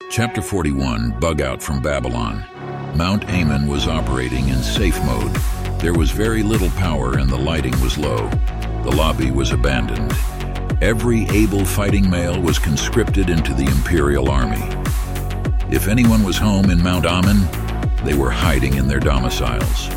Chapter 41, Bug Out from Babylon. Mount Ammon was operating in safe mode. There was very little power and the lighting was low. The lobby was abandoned. Every able fighting male was conscripted into the Imperial Army. If anyone was home in Mount Ammon, they were hiding in their domiciles.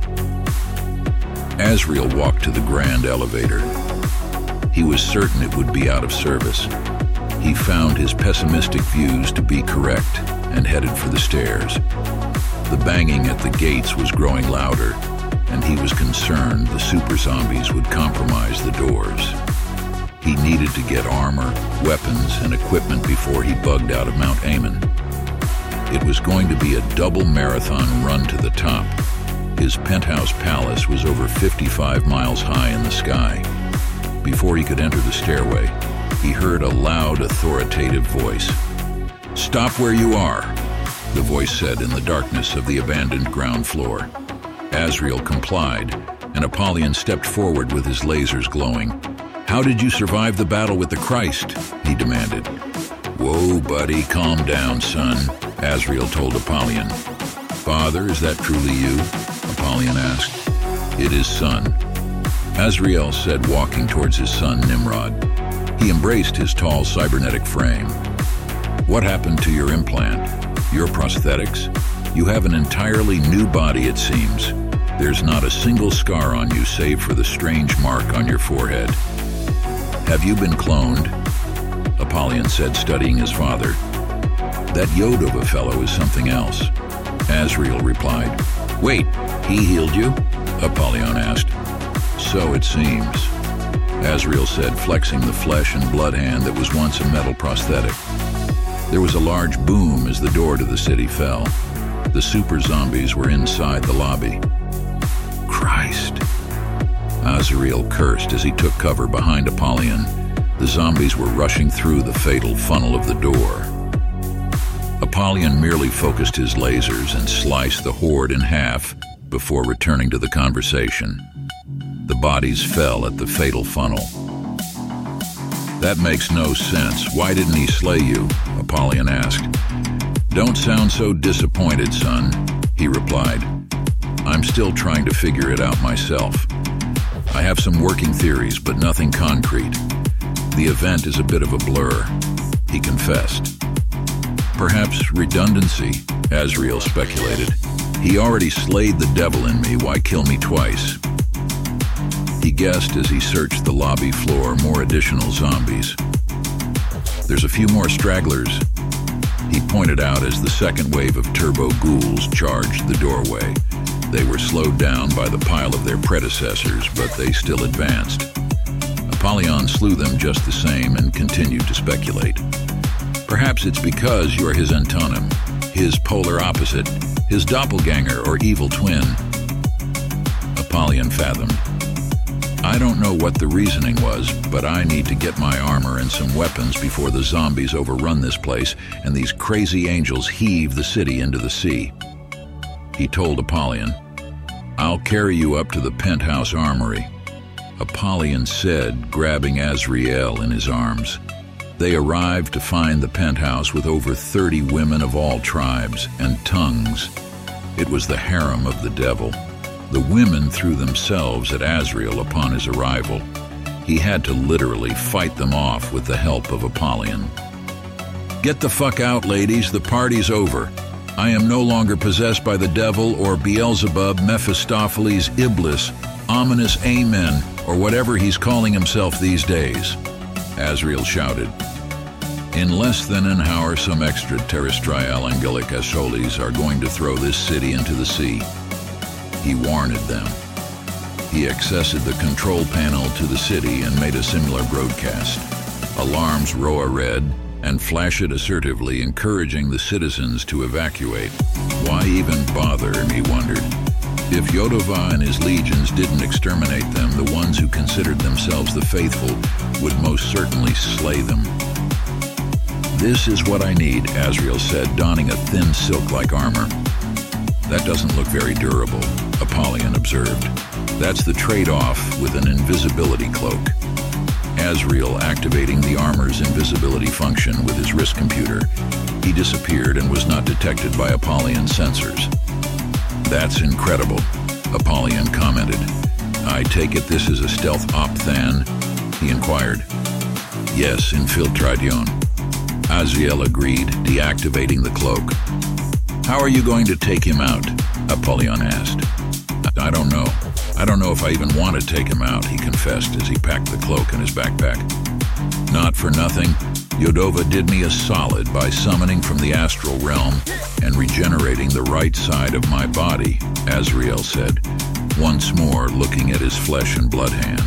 Azrael walked to the grand elevator. He was certain it would be out of service. He found his pessimistic views to be correct and headed for the stairs. The banging at the gates was growing louder, and he was concerned the super zombies would compromise the doors. He needed to get armor, weapons, and equipment before he bugged out of Mount Ammon. It was going to be a double marathon run to the top. His penthouse palace was over 55 miles high in the sky. Before he could enter the stairway, he heard a loud, authoritative voice. "Stop where you are," the voice said in the darkness of the abandoned ground floor. Azrael complied, and Apollyon stepped forward with his lasers glowing. "How did you survive the battle with the Christ?" he demanded. "Whoa, buddy, calm down, son," Azrael told Apollyon. "Father, is that truly you?" Apollyon asked. "It is, son," Azrael said, walking towards his son Nimrod. He embraced his tall cybernetic frame. "What happened to your implant? Your prosthetics? You have an entirely new body, it seems. There's not a single scar on you save for the strange mark on your forehead. Have you been cloned?" Apollyon said, studying his father. "That Yodova fellow is something else," Azrael replied. "Wait, he healed you?" Apollyon asked. "So it seems," Azrael said, flexing the flesh and blood hand that was once a metal prosthetic. There was a large boom as the door to the city fell. The super zombies were inside the lobby. "Christ!" Azrael cursed as he took cover behind Apollyon. The zombies were rushing through the fatal funnel of the door. Apollyon merely focused his lasers and sliced the horde in half before returning to the conversation. The bodies fell at the fatal funnel. "That makes no sense. Why didn't he slay you?" Apollyon asked. "Don't sound so disappointed, son," he replied. "I'm still trying to figure it out myself. I have some working theories, but nothing concrete. The event is a bit of a blur," he confessed. "Perhaps redundancy," Azrael speculated. "He already slayed the devil in me. Why kill me twice?" He guessed as he searched the lobby floor more additional zombies. "There's a few more stragglers," he pointed out as the second wave of turbo ghouls charged the doorway. They were slowed down by the pile of their predecessors, but they still advanced. Apollyon slew them just the same and continued to speculate. "Perhaps it's because you're his antonym, his polar opposite, his doppelganger or evil twin," Apollyon fathomed. "I don't know what the reasoning was, but I need to get my armor and some weapons before the zombies overrun this place and these crazy angels heave the city into the sea." He told Apollyon, "I'll carry you up to the penthouse armory," Apollyon said, grabbing Azrael in his arms. They arrived to find the penthouse with over 30 women of all tribes and tongues. It was the harem of the devil. The women threw themselves at Azrael upon his arrival. He had to literally fight them off with the help of Apollyon. "Get the fuck out, ladies. The party's over. I am no longer possessed by the devil or Beelzebub, Mephistopheles, Iblis, ominous Amen, or whatever he's calling himself these days," Azrael shouted. "In less than an hour, some extraterrestrial angelic assoles are going to throw this city into the sea," he warned them. He accessed the control panel to the city and made a similar broadcast. Alarms roar red and flash it assertively, encouraging the citizens to evacuate. Why even bother, he wondered. If Yodova and his legions didn't exterminate them, the ones who considered themselves the faithful would most certainly slay them. "This is what I need," Azrael said, donning a thin silk-like armor. "That doesn't look very durable," Apollyon observed. "That's the trade-off with an invisibility cloak." Azrael activating the armor's invisibility function with his wrist computer, he disappeared and was not detected by Apollyon sensors. "That's incredible," Apollyon commented. "I take it this is a stealth op, Than?" he inquired. "Yes, infiltration." Azrael agreed, deactivating the cloak. "How are you going to take him out?" Apollyon asked. I don't know. I don't know if I even want to take him out," he confessed as he packed the cloak in his backpack. "Not for nothing, Yodova did me a solid by summoning from the astral realm and regenerating the right side of my body," Azrael said, once more looking at his flesh and blood hand.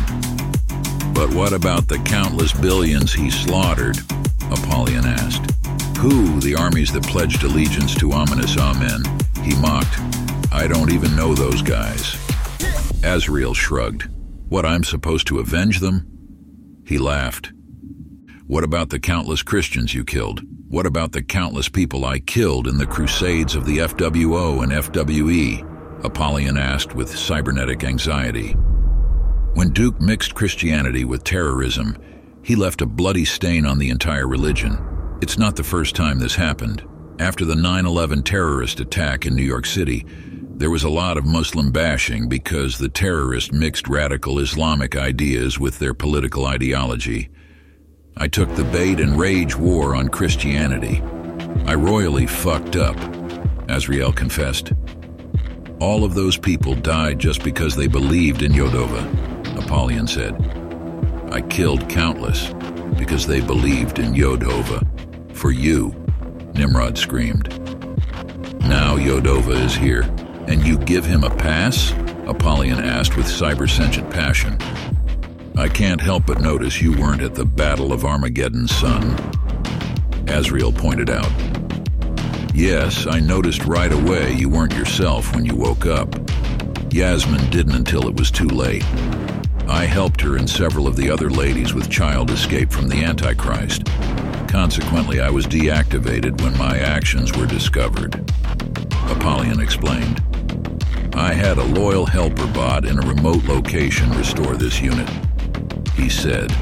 "But what about the countless billions he slaughtered?" Apollyon asked. "Who, the armies that pledged allegiance to ominous Amen?" he mocked. "I don't even know those guys." Azrael shrugged. "What, I'm supposed to avenge them?" He laughed. "What about the countless Christians you killed? What about the countless people I killed in the crusades of the FWO and FWE?" Apollyon asked with cybernetic anxiety. When Duke mixed Christianity with terrorism, he left a bloody stain on the entire religion. It's not the first time this happened. After the 9/11 terrorist attack in New York City, there was a lot of Muslim bashing because the terrorists mixed radical Islamic ideas with their political ideology. "I took the bait and rage war on Christianity. I royally fucked up," Azrael confessed. "All of those people died just because they believed in Yodova," Apollyon said. "I killed countless because they believed in Yodova. For you," Nimrod screamed. "Now Yodova is here, and you give him a pass?" Apollyon asked with cyber-sentient passion. "I can't help but notice you weren't at the Battle of Armageddon, son," Azrael pointed out. "Yes, I noticed right away you weren't yourself when you woke up. Yasmin didn't until it was too late. I helped her and several of the other ladies with child escape from the Antichrist. Consequently, I was deactivated when my actions were discovered," Apollyon explained. "I had a loyal helper bot in a remote location restore this unit," he said.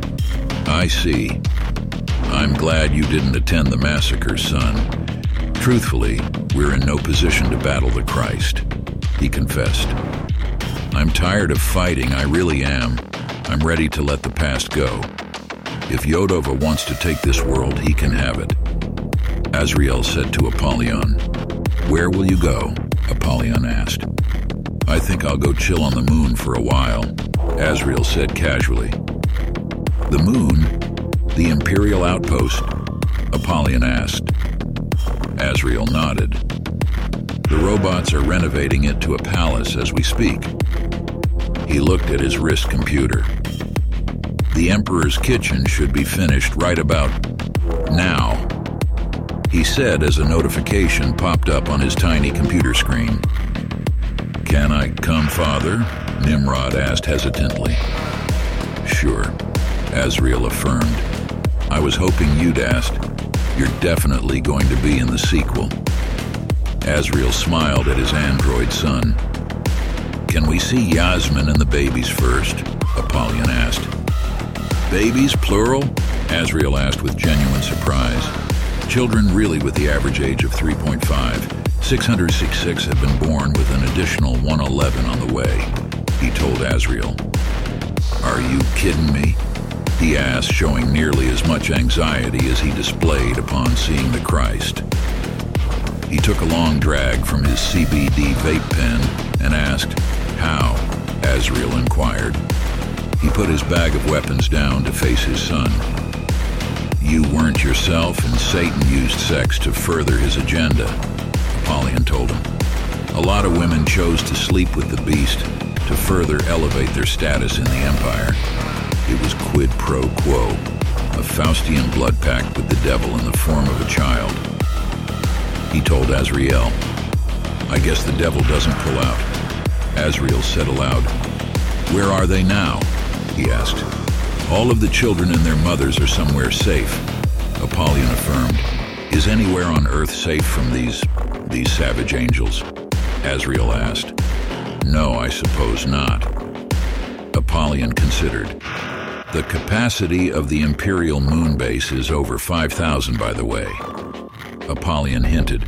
"I see. I'm glad you didn't attend the massacre, son. Truthfully, we're in no position to battle the Christ," he confessed. "I'm tired of fighting, I really am. I'm ready to let the past go. If Yodova wants to take this world, he can have it," Azrael said to Apollyon. "Where will you go?" Apollyon asked. "I think I'll go chill on the moon for a while," Azrael said casually. "The moon? The Imperial outpost?" Apollyon asked. Azrael nodded. "The robots are renovating it to a palace as we speak." He looked at his wrist computer. "The Emperor's kitchen should be finished right about now," he said as a notification popped up on his tiny computer screen. "Can I come, Father?" Nimrod asked hesitantly. "Sure," Azrael affirmed. "I was hoping you'd asked. You're definitely going to be in the sequel." Azrael smiled at his android son. "Can we see Yasmin and the babies first?" Apollyon asked. "Babies, plural?" Azrael asked with genuine surprise. "Children really with the average age of 3.5. 666 have been born with an additional 111 on the way," he told Azrael. "Are you kidding me?" he asked, showing nearly as much anxiety as he displayed upon seeing the Christ. He took a long drag from his CBD vape pen and asked, "How?" Azrael inquired. He put his bag of weapons down to face his son. "You weren't yourself, and Satan used sex to further his agenda," Apollyon told him. "A lot of women chose to sleep with the beast to further elevate their status in the Empire. It was quid pro quo, a Faustian blood pact with the devil in the form of a child." He told Azrael. "I guess the devil doesn't pull out." Azrael said aloud. "Where are they now?" he asked. "All of the children and their mothers are somewhere safe," Apollyon affirmed. "Is anywhere on Earth safe from these savage angels?" Azrael asked. "No, I suppose not." Apollyon considered. The capacity of the Imperial moon base is over 5,000, by the way, Apollyon hinted.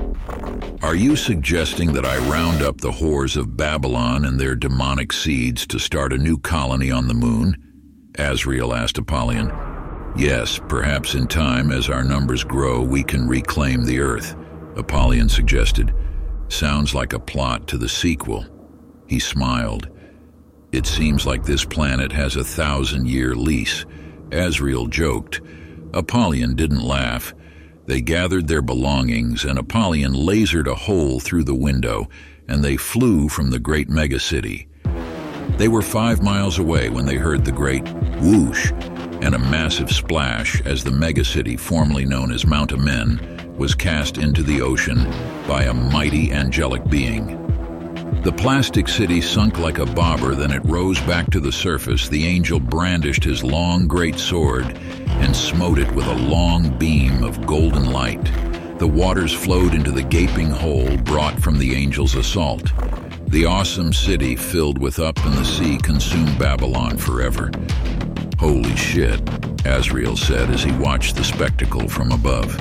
Are you suggesting that I round up the whores of Babylon and their demonic seeds to start a new colony on the moon? Asriel asked Apollyon. Yes, perhaps in time, as our numbers grow, we can reclaim the Earth, Apollyon suggested. Sounds like a plot to the sequel. He smiled. It seems like this planet has a 1,000-year lease. Asriel joked. Apollyon didn't laugh. They gathered their belongings, and Apollyon lasered a hole through the window, and they flew from the great megacity. They were 5 miles away when they heard the great whoosh and a massive splash as the megacity, formerly known as Mount Amen, was cast into the ocean by a mighty angelic being. The plastic city sunk like a bobber, then it rose back to the surface. The angel brandished his long, great sword and smote it with a long beam of golden light. The waters flowed into the gaping hole brought from the angel's assault. The awesome city filled with up, and the sea consumed Babylon forever. Holy shit, Asriel said as he watched the spectacle from above.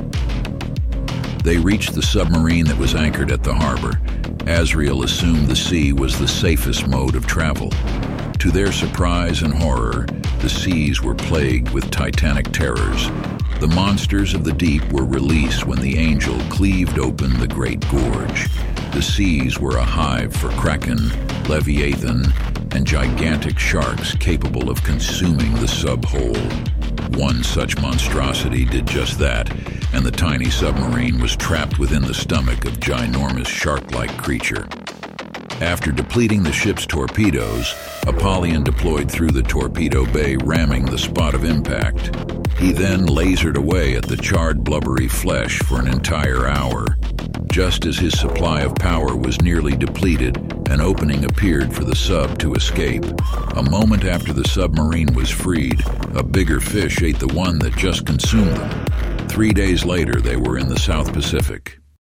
They reached the submarine that was anchored at the harbor. Asriel assumed the sea was the safest mode of travel. To their surprise and horror, the seas were plagued with titanic terrors. The monsters of the deep were released when the angel cleaved open the great gorge. The seas were a hive for kraken, leviathan, and gigantic sharks capable of consuming the sub-whole. One such monstrosity did just that, and the tiny submarine was trapped within the stomach of ginormous shark-like creature. After depleting the ship's torpedoes, Apollyon deployed through the torpedo bay, ramming the spot of impact. He then lasered away at the charred, blubbery flesh for an entire hour. Just as his supply of power was nearly depleted, an opening appeared for the sub to escape. A moment after the submarine was freed, a bigger fish ate the one that just consumed them. 3 days later, they were in the South Pacific.